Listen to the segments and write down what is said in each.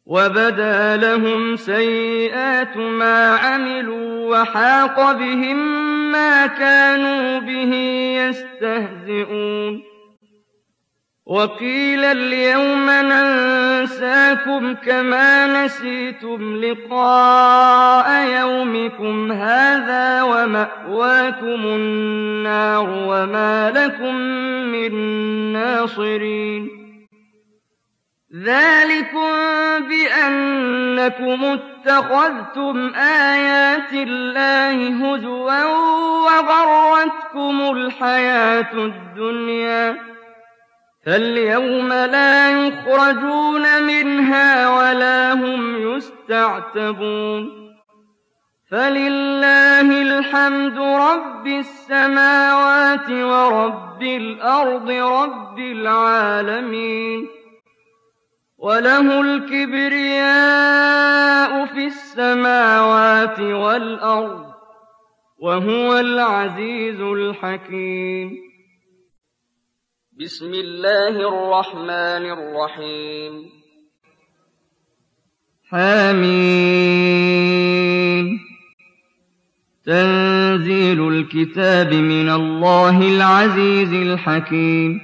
وَبَدَا لَهُمْ سَيِّئَاتُ مَا عَمِلُوا وَحَاقَ بِهِم مَّا كَانُوا بِهِ يَسْتَهْزِئُونَ وَقِيلَ الْيَوْمَ نَنسَاكُمْ كَمَا نَسِيتُمْ لِقَاءَ يَوْمِكُمْ هَٰذَا وَمَأْوَاكُمُ النَّارُ وَمَا لَكُم مِّن نَّاصِرِينَ ذَٰلِكُم بِأَنَّكُمُ اتَّخَذْتُمْ آيَاتِ اللَّهِ هُزُوًا وَغَرَّتْكُمُ الْحَيَاةُ الدُّنْيَا فَالْيَوْمَ لَا يُخْرَجُونَ مِنْهَا وَلَا هُمْ يُسْتَعْتَبُونَ فَلِلَّهِ الْحَمْدُ رَبِّ السَّمَاوَاتِ وَرَبِّ الْأَرْضِ رَبِّ الْعَالَمِينَ وَلَهُ الْكِبْرِيَاءُ فِي السَّمَاوَاتِ وَالْأَرْضِ وَهُوَ الْعَزِيزُ الْحَكِيمُ بسم الله الرحمن الرحيم حميم تنزيل الكتاب من الله العزيز الحكيم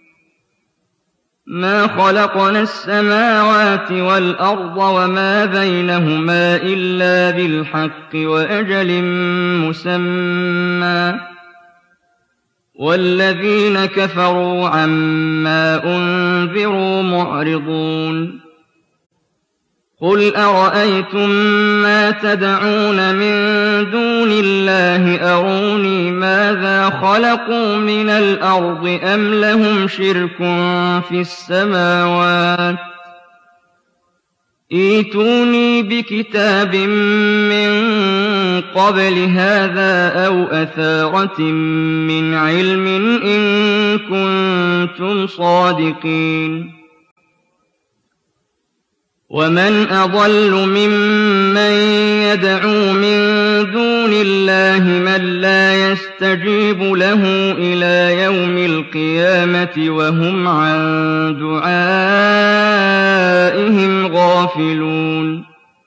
ما خلقنا السماوات والأرض وما بينهما إلا بالحق وأجل مسمى والذين كفروا عما أنذروا معرضون قل أرأيتم ما تدعون من دون الله أروني ماذا خلقوا من الأرض أم لهم شرك في السماوات ائتوني بكتاب من قبل هذا أو أثارة من علم إن كنتم صادقين ومن أضل ممن يدعو من دون الله من لا يستجيب له إلى يوم القيامة وهم عن دعائهم غافلون